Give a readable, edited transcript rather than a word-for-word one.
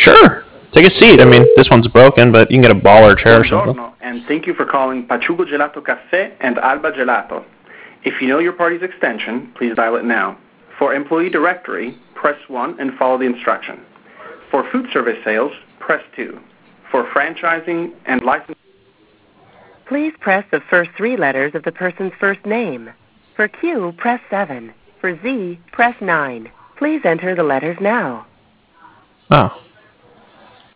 Sure. Take a seat. I mean, this one's broken, but you can get a baller chair or something. Buongiorno, and thank you for calling Paciugo Gelato Cafe and Alba Gelato. If you know your party's extension, please dial it now. For employee directory, press 1 and follow the instruction. For food service sales, press 2. For franchising and licensing, Please press the first 3 letters of the person's first name. For Q, press 7. For Z, press 9. Please enter the letters now. Oh.